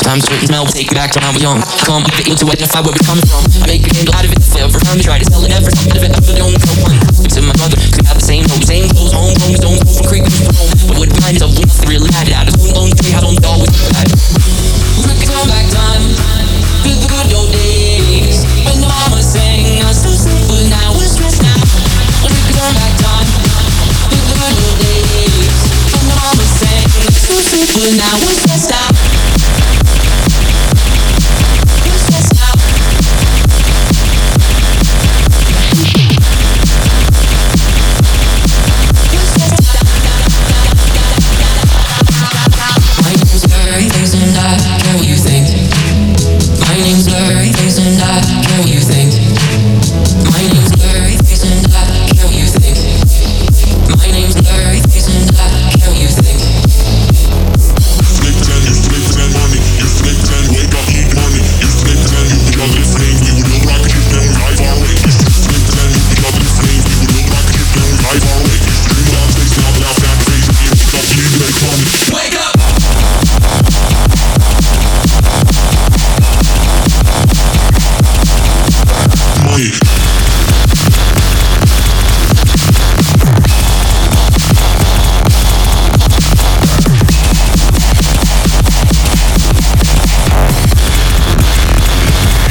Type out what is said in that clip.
Time certain smell will take me back to when I was young. Come, I feel to identify where we're coming from. I make a candle out of it, forever. I'm try to sell it, never something of it. I feel the only one.